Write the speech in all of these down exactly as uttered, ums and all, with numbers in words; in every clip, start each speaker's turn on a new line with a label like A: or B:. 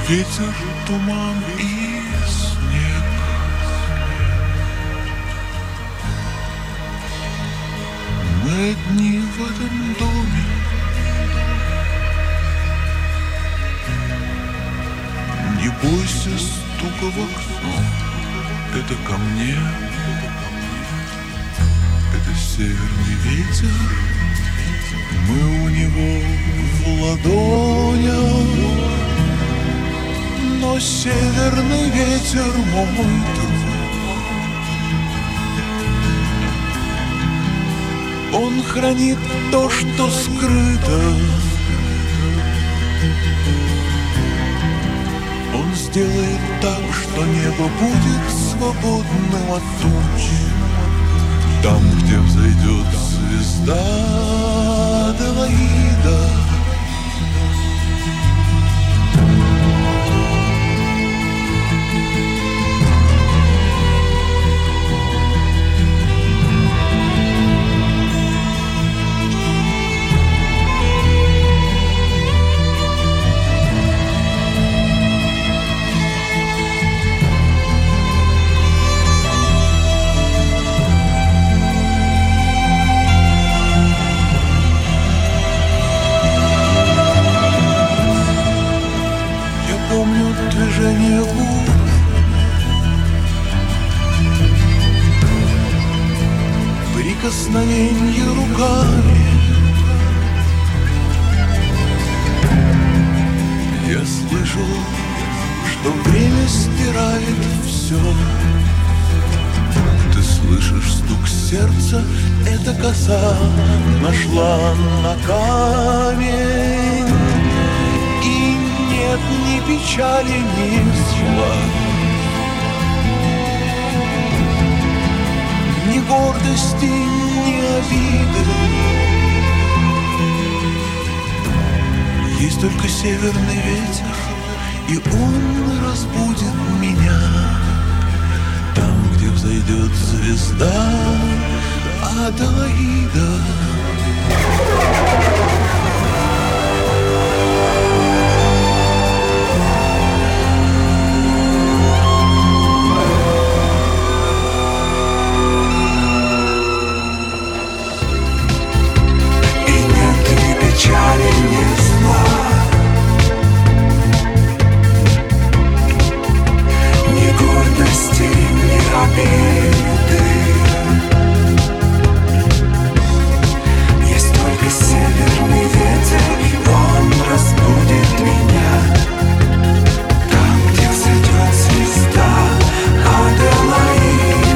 A: Ветер, туман и снег. Мы одни в этом доме. Не бойся стука в окно. Это ко мне. Это северный ветер. Мы у него в ладонях. Но северный ветер мой друг. Он хранит то, что скрыто. Он сделает так, что небо будет свободным от туч. Там, где взойдет звезда Аделаида. Движение губ, прикосновенье руками. Я слышу, что время стирает все. Ты слышишь стук сердца, эта коса нашла на камень. Нет ни печали, ни зла, ни гордости, ни обиды. Есть только северный ветер, и он разбудит меня. Там, где взойдет звезда Аделаида.
B: Печали, ни зла, ни гордости, ни обиды. Есть только северный ветер, он разбудит меня. Там, где взойдет звезда Аделаида.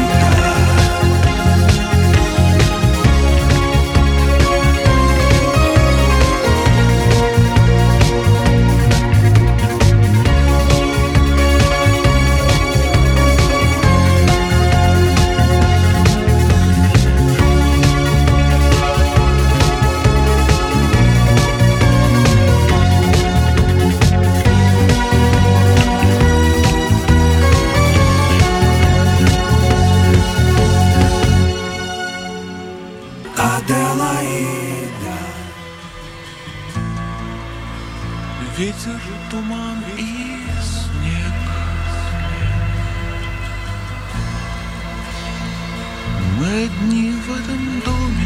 A: Ветер, туман и снег. Мы одни в этом доме.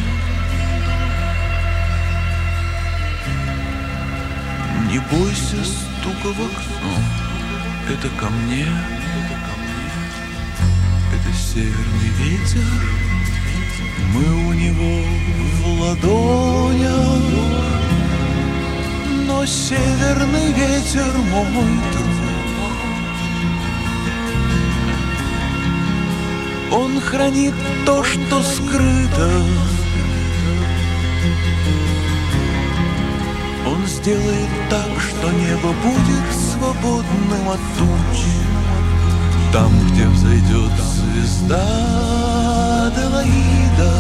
A: Не бойся стука в окно. Это ко мне. Это северный ветер. Мы у него в ладонях. Но северный ветер мой друг. Он хранит то, что скрыто. Он сделает так, что небо будет свободным от туч. Там, где взойдет звезда Аделаида.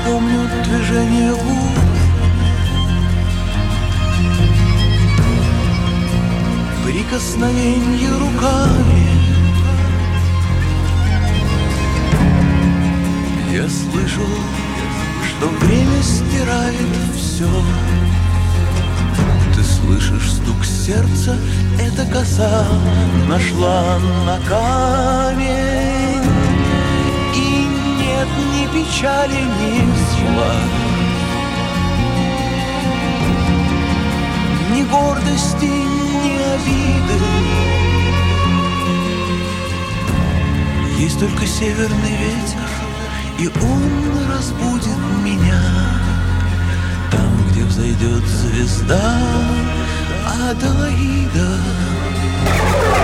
A: помню движение губ, прикосновенье руками. Я слышу, что время стирает все. Ты слышишь стук сердца, эта коса нашла на камень. И нет ни печали, ни зла, ни гордости, ни обиды. Есть только северный ветер, и он разбудит меня там, где взойдет звезда Аделаида.